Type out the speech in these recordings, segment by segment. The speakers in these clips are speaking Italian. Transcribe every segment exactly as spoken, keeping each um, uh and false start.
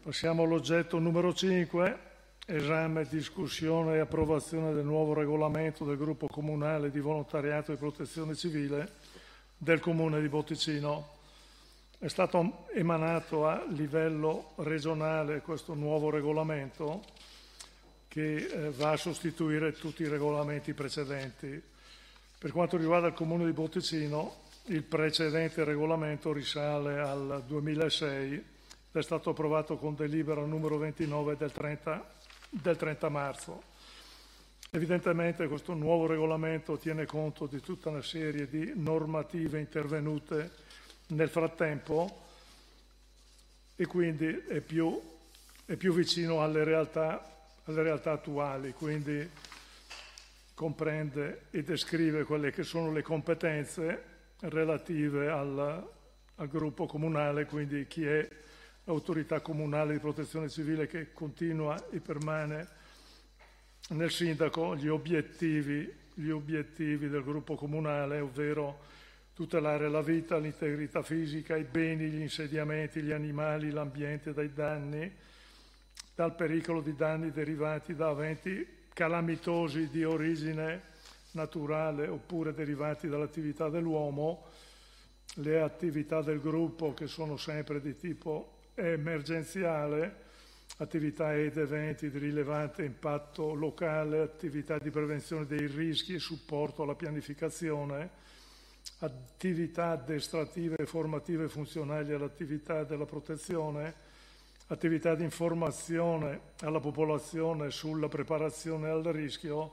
Passiamo all'oggetto numero cinque, esame, discussione e approvazione del nuovo regolamento del gruppo comunale di volontariato e protezione civile del Comune di Botticino. È stato emanato a livello regionale questo nuovo regolamento che eh, va a sostituire tutti i regolamenti precedenti. Per quanto riguarda il Comune di Botticino, il precedente regolamento risale al duemilasei ed è stato approvato con delibera numero ventinove del trenta, del trenta marzo. Evidentemente questo nuovo regolamento tiene conto di tutta una serie di normative intervenute nel frattempo e quindi è più, è più vicino alle realtà, alle realtà attuali, quindi comprende e descrive quelle che sono le competenze relative al, al gruppo comunale, quindi chi è l'autorità comunale di protezione civile che continua e permane nel sindaco, gli obiettivi, gli obiettivi del gruppo comunale, ovvero tutelare la vita, l'integrità fisica, i beni, gli insediamenti, gli animali, l'ambiente dai danni, dal pericolo di danni derivati da eventi calamitosi di origine naturale oppure derivati dall'attività dell'uomo, le attività del gruppo che sono sempre di tipo emergenziale, attività ed eventi di rilevante impatto locale, attività di prevenzione dei rischi e supporto alla pianificazione, attività addestrative, formative e funzionali all'attività della protezione, attività di informazione alla popolazione sulla preparazione al rischio,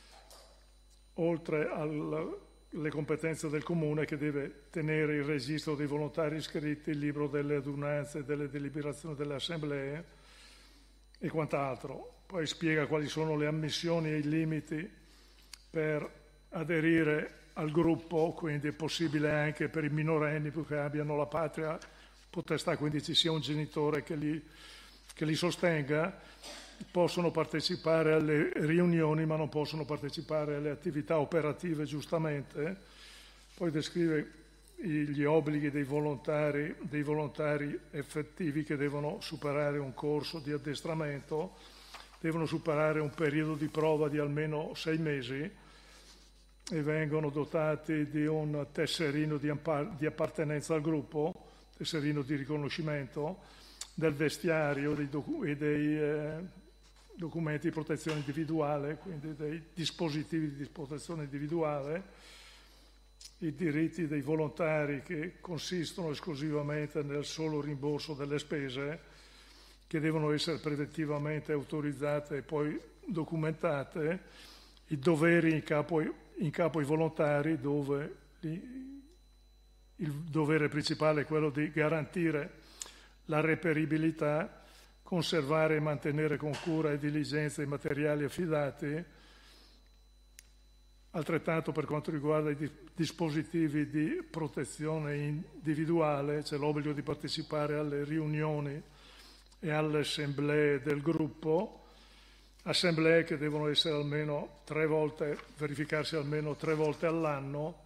oltre alle competenze del Comune che deve tenere il registro dei volontari iscritti, il libro delle adunanze, delle deliberazioni delle assemblee e quant'altro. Poi spiega quali sono le ammissioni e i limiti per aderire al gruppo, quindi è possibile anche per i minorenni che abbiano la patria potestà, quindi ci sia un genitore che li, che li sostenga, possono partecipare alle riunioni ma non possono partecipare alle attività operative giustamente. Poi descrive gli obblighi dei volontari, dei volontari effettivi che devono superare un corso di addestramento, devono superare un periodo di prova di almeno sei mesi e vengono dotati di un tesserino di, di appartenenza al gruppo, tesserino di riconoscimento, del vestiario dei docu- e dei eh, documenti di protezione individuale, quindi dei dispositivi di protezione individuale, i diritti dei volontari che consistono esclusivamente nel solo rimborso delle spese, che devono essere preventivamente autorizzate e poi documentate, i doveri in capo, in capo ai volontari, dove il dovere principale è quello di garantire la reperibilità, conservare e mantenere con cura e diligenza i materiali affidati, altrettanto per quanto riguarda i dispositivi di protezione individuale, c'è l'obbligo di partecipare alle riunioni e alle assemblee del gruppo, assemblee che devono essere almeno tre volte, verificarsi almeno tre volte all'anno,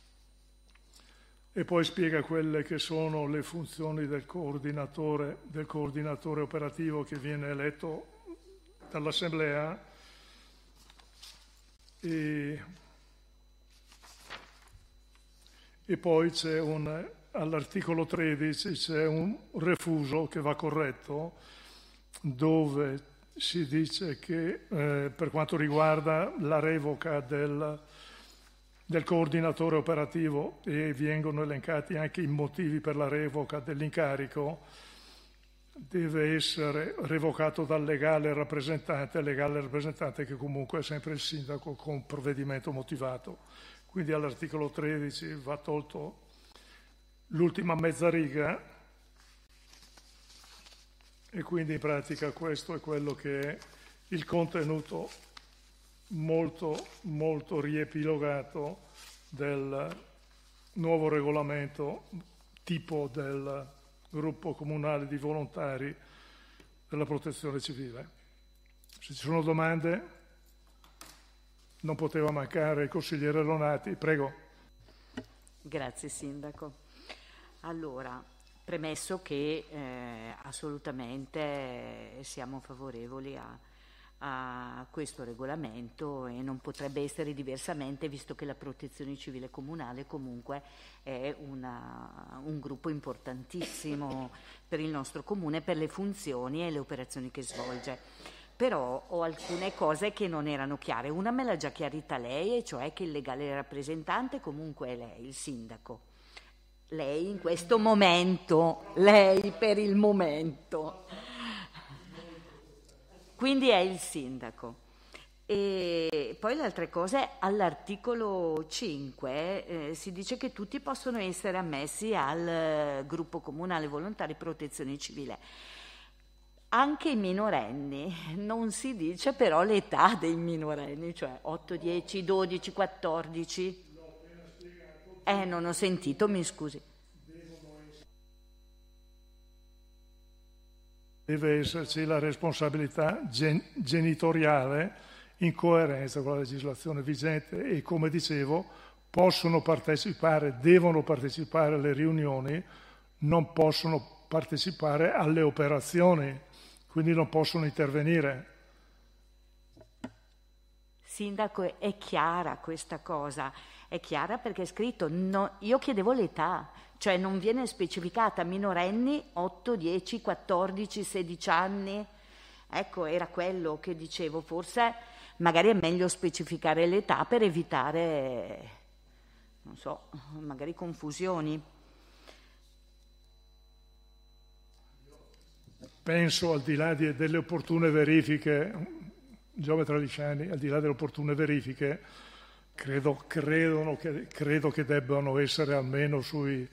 e poi spiega quelle che sono le funzioni del coordinatore, del coordinatore operativo che viene eletto dall'assemblea. E, e poi c'è un, all'articolo tredici c'è un refuso che va corretto, dove si dice che eh, per quanto riguarda la revoca del, del coordinatore operativo, e vengono elencati anche i motivi per la revoca dell'incarico, deve essere revocato dal legale rappresentante, legale rappresentante che comunque è sempre il sindaco con provvedimento motivato. Quindi all'articolo tredici va tolto l'ultima mezza riga e quindi in pratica questo è quello che è il contenuto molto, molto riepilogato del nuovo regolamento tipo del gruppo comunale di volontari della protezione civile. Se ci sono domande, non poteva mancare il consigliere Lonati. Prego. Grazie Sindaco. Allora, premesso che eh, assolutamente siamo favorevoli a, a questo regolamento e non potrebbe essere diversamente, visto che la Protezione Civile Comunale comunque è una, un gruppo importantissimo per il nostro comune, per le funzioni e le operazioni che svolge. Però ho alcune cose che non erano chiare. Una me l'ha già chiarita lei, e cioè che il legale rappresentante comunque è lei, il sindaco. Lei in questo momento, lei per il momento. Quindi è il sindaco. E poi le altre cose, all'articolo cinque eh, si dice che tutti possono essere ammessi al eh, gruppo comunale volontari protezione civile. Anche i minorenni, non si dice però l'età dei minorenni, cioè otto, dieci, dodici, quattordici. Eh, non ho sentito, mi scusi. Deve esserci la responsabilità gen- genitoriale in coerenza con la legislazione vigente e, come dicevo, possono partecipare, devono partecipare alle riunioni, non possono partecipare alle operazioni, quindi non possono intervenire. Sindaco, è chiara questa cosa, è chiara perché è scritto, no, io chiedevo l'età, cioè non viene specificata minorenni, otto, dieci, quattordici, sedici anni, ecco era quello che dicevo, forse magari è meglio specificare l'età per evitare, non so, magari confusioni. Penso, al di là di, delle opportune verifiche, Geometra Lisciani, al di là delle opportune verifiche, credo, credono che, credo che debbano essere almeno sui...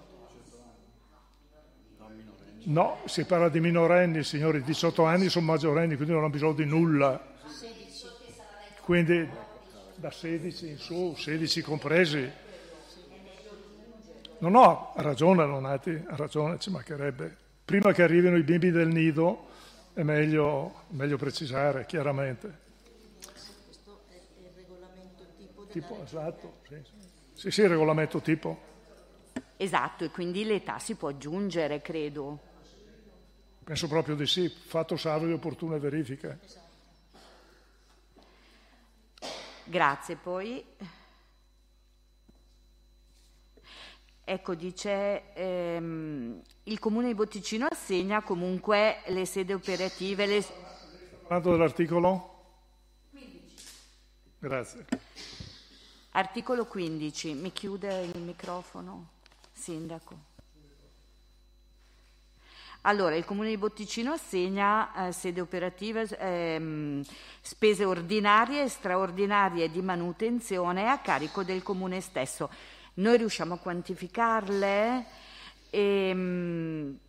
No, si parla di minorenni, signori, diciotto anni sono maggiorenni, quindi non hanno bisogno di nulla. Quindi da sedici in su, sedici compresi. No, no, ha ragione Lonati, ha ragione, ci mancherebbe. Prima che arrivino i bimbi del nido è meglio, meglio precisare chiaramente. Questo è il regolamento tipo della Tipo, esatto, sì, sì, sì, il regolamento tipo. Esatto, e quindi l'età si può aggiungere, credo. Penso proprio di sì, fatto salvo le opportune verifiche. Grazie, poi... Ecco, dice ehm, il Comune di Botticino assegna comunque le sedi operative. Le... Parlando dell'articolo? quindici. Grazie. Articolo quindici, mi chiude il microfono, Sindaco. Allora, il Comune di Botticino assegna eh, sede operative, ehm, spese ordinarie e straordinarie di manutenzione a carico del Comune stesso. Noi riusciamo a quantificarle e mh,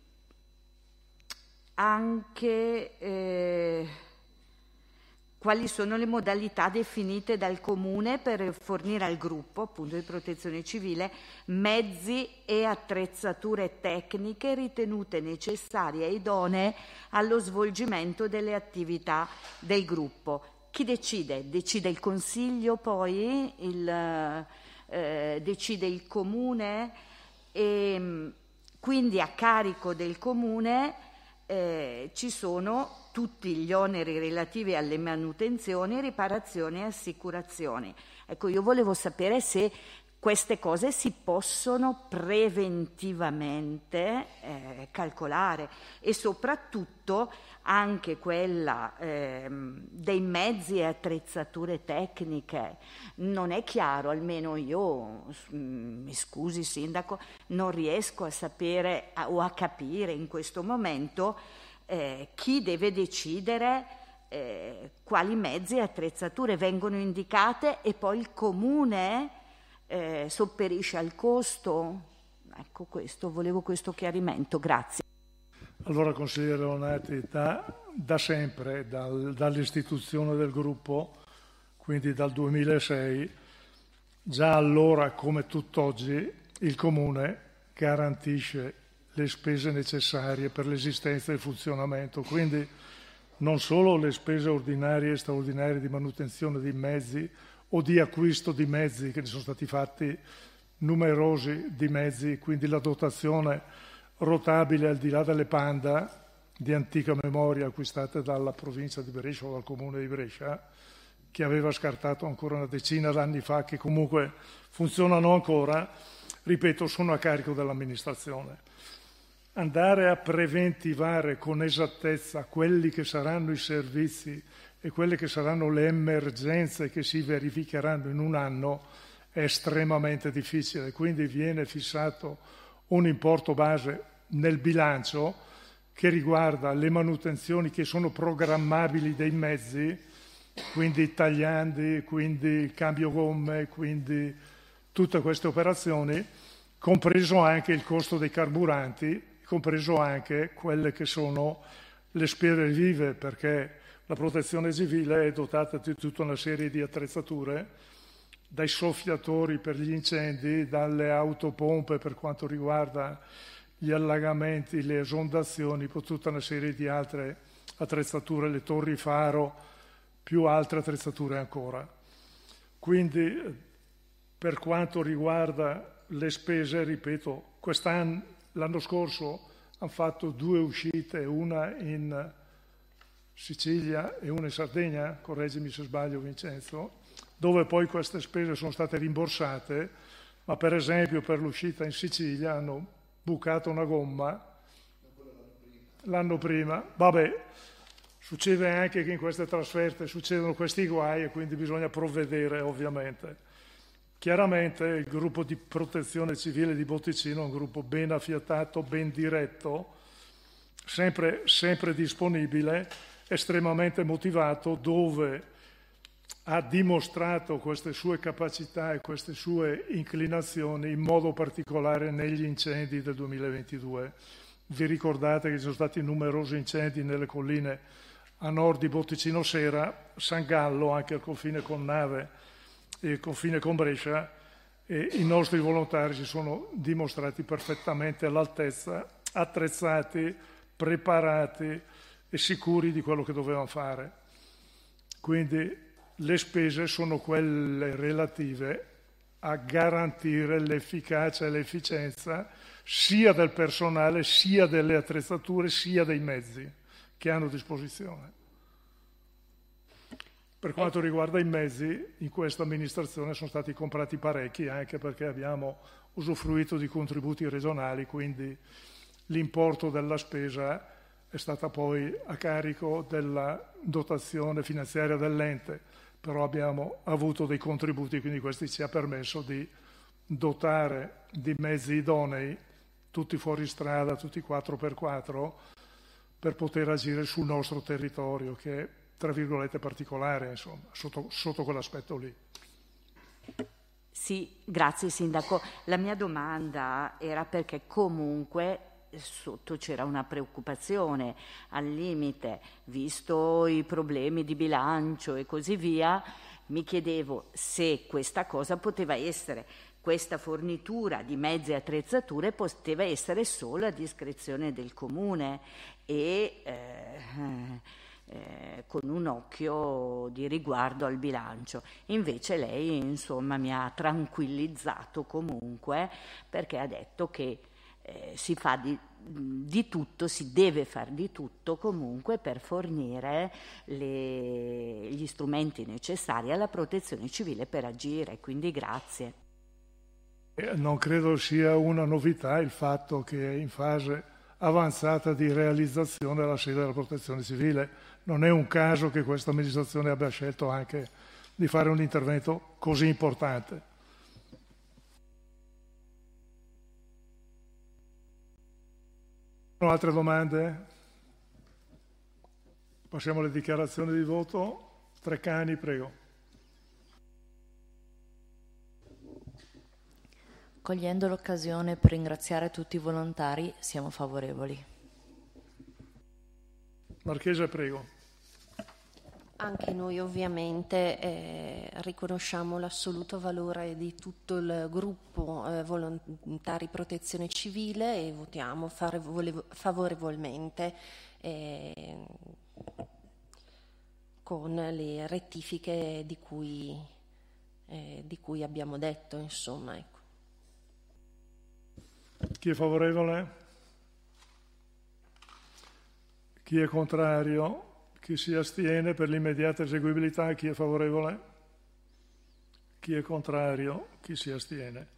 anche eh, quali sono le modalità definite dal Comune per fornire al gruppo, appunto di protezione civile, mezzi e attrezzature tecniche ritenute necessarie e idonee allo svolgimento delle attività del gruppo. Chi decide? Decide il Consiglio poi, il... Eh, decide il Comune e mh, quindi a carico del Comune eh, ci sono tutti gli oneri relativi alle manutenzioni, riparazioni e assicurazioni. Ecco, io volevo sapere se queste cose si possono preventivamente eh, calcolare e soprattutto anche quella eh, dei mezzi e attrezzature tecniche. Non è chiaro, almeno io, mi scusi Sindaco, non riesco a sapere a, o a capire in questo momento eh, chi deve decidere eh, quali mezzi e attrezzature vengono indicate e poi il Comune eh, sopperisce al costo. Ecco, questo, volevo questo chiarimento, grazie. Allora, consigliere Leonati, da, da sempre, dal, dall'istituzione del gruppo, quindi dal duemilasei, già allora come tutt'oggi il Comune garantisce le spese necessarie per l'esistenza e il funzionamento, quindi non solo le spese ordinarie e straordinarie di manutenzione di mezzi o di acquisto di mezzi, che ne sono stati fatti numerosi di mezzi, quindi la dotazione rotabili al di là delle Panda di antica memoria acquistate dalla provincia di Brescia o dal comune di Brescia, che aveva scartato ancora una decina d'anni fa, che comunque funzionano ancora, ripeto, sono a carico dell'amministrazione. Andare a preventivare con esattezza quelli che saranno i servizi e quelle che saranno le emergenze che si verificheranno in un anno è estremamente difficile, quindi viene fissato un importo base nel bilancio che riguarda le manutenzioni che sono programmabili dei mezzi, quindi tagliandi, quindi cambio gomme, quindi tutte queste operazioni, compreso anche il costo dei carburanti, compreso anche quelle che sono le spese vive, perché la protezione civile è dotata di tutta una serie di attrezzature, dai soffiatori per gli incendi, dalle autopompe per quanto riguarda gli allagamenti, le esondazioni, poi tutta una serie di altre attrezzature, le torri faro, più altre attrezzature ancora. Quindi per quanto riguarda le spese, ripeto, quest'anno, l'anno scorso hanno fatto due uscite, una in Sicilia e una in Sardegna, correggimi se sbaglio Vincenzo, dove poi queste spese sono state rimborsate, ma per esempio per l'uscita in Sicilia hanno bucato una gomma l'anno prima. Vabbè, succede anche che in queste trasferte succedono questi guai e quindi bisogna provvedere ovviamente. Chiaramente il gruppo di protezione civile di Botticino è un gruppo ben affiatato, ben diretto, sempre, sempre disponibile, estremamente motivato, dove ha dimostrato queste sue capacità e queste sue inclinazioni in modo particolare negli incendi del duemilaventidue. Vi ricordate che ci sono stati numerosi incendi nelle colline a nord di Botticino Sera, San Gallo, anche al confine con Nave e al confine con Brescia, e i nostri volontari si sono dimostrati perfettamente all'altezza, attrezzati, preparati e sicuri di quello che dovevano fare. Quindi le spese sono quelle relative a garantire l'efficacia e l'efficienza sia del personale, sia delle attrezzature, sia dei mezzi che hanno a disposizione. Per quanto riguarda i mezzi, in questa amministrazione sono stati comprati parecchi, anche perché abbiamo usufruito di contributi regionali, quindi l'importo della spesa è stata poi a carico della dotazione finanziaria dell'ente, però abbiamo avuto dei contributi, quindi questo ci ha permesso di dotare di mezzi idonei, tutti fuori strada, tutti quattro per quattro, per poter agire sul nostro territorio, che è, tra virgolette, particolare, insomma, sotto, sotto quell'aspetto lì. Sì, grazie Sindaco. La mia domanda era perché comunque sotto c'era una preoccupazione, al limite, visto i problemi di bilancio e così via, mi chiedevo se questa cosa poteva essere, questa fornitura di mezzi e attrezzature poteva essere solo a discrezione del Comune e eh, eh, con un occhio di riguardo al bilancio. Invece lei, insomma, mi ha tranquillizzato comunque, perché ha detto che Eh, si fa di, di tutto, si deve fare di tutto comunque per fornire le, gli strumenti necessari alla protezione civile per agire, quindi grazie. Non credo sia una novità il fatto che è in fase avanzata di realizzazione la sede della protezione civile. Non è un caso che questa amministrazione abbia scelto anche di fare un intervento così importante. Altre domande? Passiamo alle dichiarazioni di voto. Treccani, prego. Cogliendo l'occasione per ringraziare tutti i volontari, siamo favorevoli. Marchese, prego. Anche noi ovviamente eh, riconosciamo l'assoluto valore di tutto il gruppo eh, Volontari Protezione Civile e votiamo favore- favorevolmente eh, con le rettifiche di cui, eh, di cui abbiamo detto, insomma. Ecco. Chi è favorevole? Chi è contrario? Chi si astiene? Per l'immediata eseguibilità, chi è favorevole? Chi è contrario? Chi si astiene?